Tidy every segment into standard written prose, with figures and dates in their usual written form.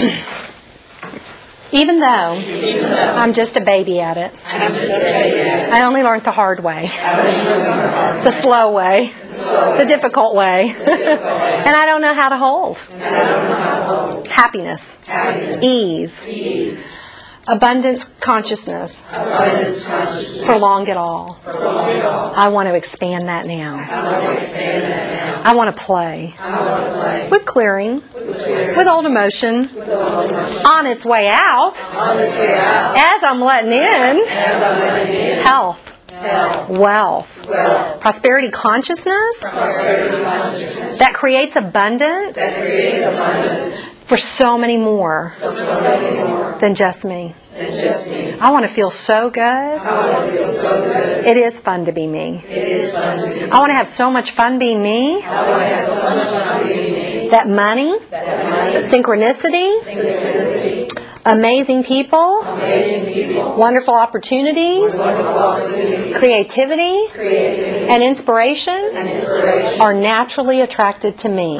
Even though I'm just a baby at it. I only learned the hard way. The slow way. The difficult way. And I don't know how to hold. Happiness. Ease. Abundance consciousness. Prolong it all. I want to expand that now. I want to play. With clearing. With old emotion. On its way out. As I'm letting in. Health. Wealth. Prosperity consciousness. That creates abundance. For so many more than just me. I want to feel so good. It is fun to be me. I want to have so much fun being me. That money, synchronicity, amazing people, wonderful opportunities, creativity, and inspiration are naturally attracted to me.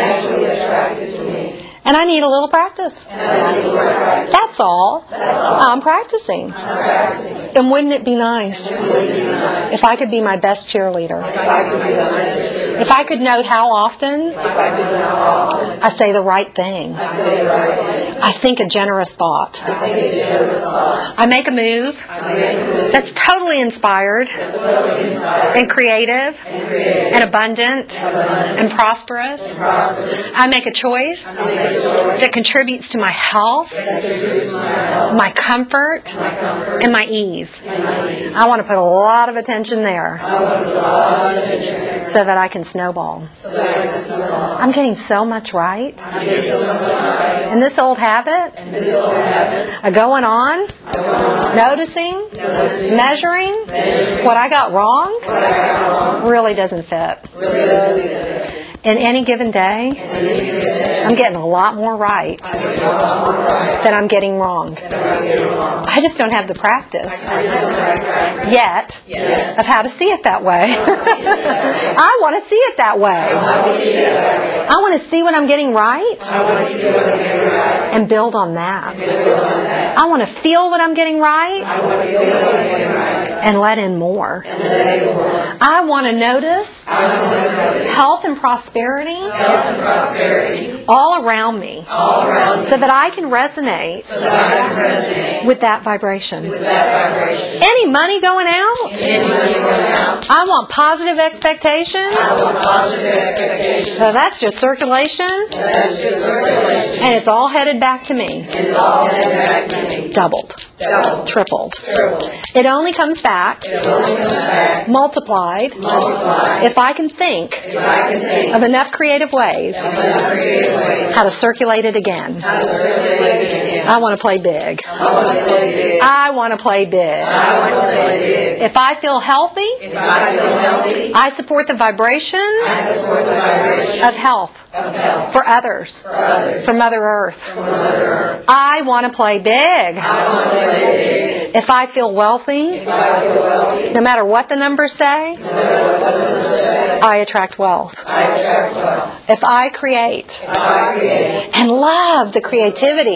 And I need a little practice. That's all. I'm practicing. And wouldn't it be nice if I could be my best cheerleader? If I could note how often I say the right thing. I think a generous thought. I make a move that's totally inspired and creative and abundant and prosperous. I make a choice that contributes to my health, my comfort, and my ease. I want to put a lot of attention there so that I can snowball. I'm getting so much right. And this old habit of going on, noticing, measuring what I got wrong really doesn't fit. In any given day, I'm getting a lot more right than I'm getting wrong. I just don't have the practice yet of how to see it that way. I want to see it that way. I want to see what I'm getting right and build on that. I want to feel what I'm getting right and let in more. I want to notice health and prosperity all around me so that I can resonate with that vibration. Any money going out? I want positive expectation. So that's just circulation. And it's all headed back to me. Doubled. Tripled. It only comes back multiplied if I can think of enough creative ways how to circulate it again. I want to play big. I want to play big. If I feel healthy, I support the vibration of health for others, for Mother Earth. I want to play big. If I feel wealthy, no matter what the numbers say, I attract wealth. If I create and love the creativity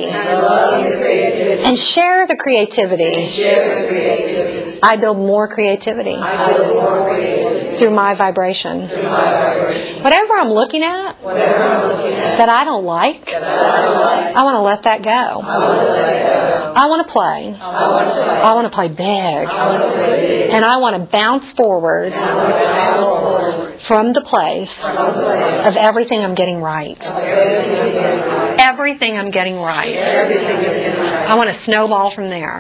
and share the creativity, I build more creativity through my vibration. Whatever I'm looking at that I don't like, I want to let that go. I want to play. I want to play big. And I want to bounce forward from the place of everything I'm getting right. Everything I'm getting right. I want to snowball from there.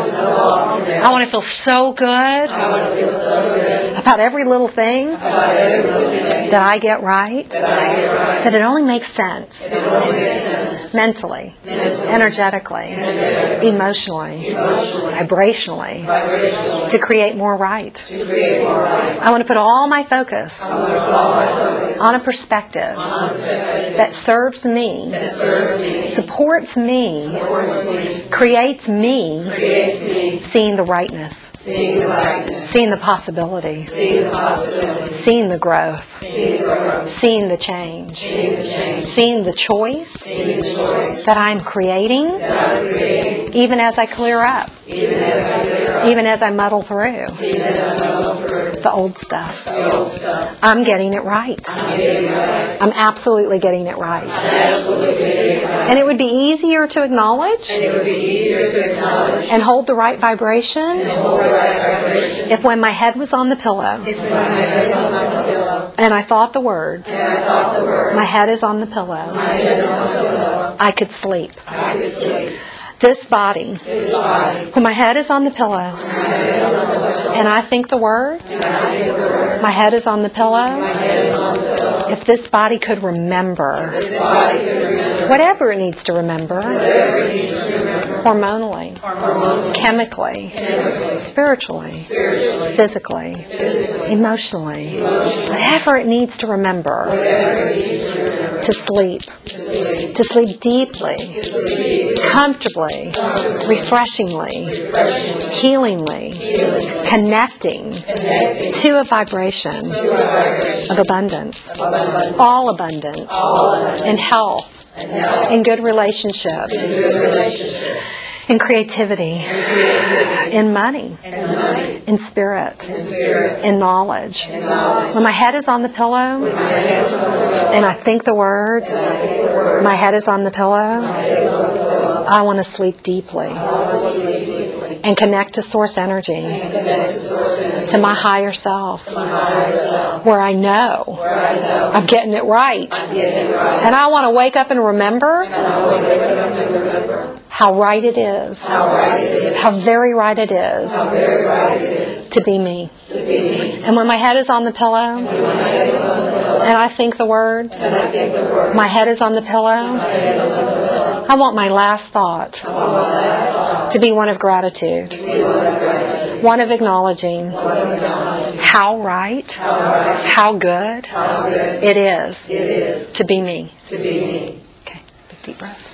I want to feel so good about every little thing that I get right, that it only makes sense mentally, energetically, emotionally, vibrationally, to create more right. I want to put all my focus on a perspective that serves me, supports me, creates me, seeing the rightness. Seeing the brightness. Seeing the possibilities. Seeing the possibilities. Seeing the growth. Seeing the growth. Seeing the change. Seeing the change. Seeing the choice. Seeing the choice. That I'm creating. That I'm creating. Even as I clear up. Even as I clear up. Even as I muddle through. Even as I muddle through. The old stuff. The old stuff. I'm getting it right. I'm getting it right. I'm absolutely getting it right. I'm absolutely getting it right. And it would be easier to acknowledge. And it would be easier to acknowledge. And hold the right vibration. And hold the right vibration. If when my head was on the pillow. If when my head was on the pillow. And I thought the words. And I thought the words. My head is on the pillow. My head is on the pillow. I could sleep. I could sleep. This body, when my head is on the pillow, and I think the words, my head is on the pillow, if this body could remember, whatever it needs to remember, hormonally, chemically, spiritually, physically, emotionally, whatever it needs to remember, to sleep deeply, comfortably, refreshingly, healingly, connecting to a vibration of abundance, all abundance, in health, in good relationships, in creativity, in money, in spirit, in knowledge. When my head is on the pillow and I think the words, my head is on the pillow, I want to sleep deeply and connect to source energy, to my higher self, where I know I'm getting it right. And I want to wake up and remember how right it is, how very right it is to be me. And when my head is on the pillow and I think the words, my head is on the pillow, I want my last thought to be one of gratitude, one of acknowledging how right, how good it is to be me. Okay, big deep breath.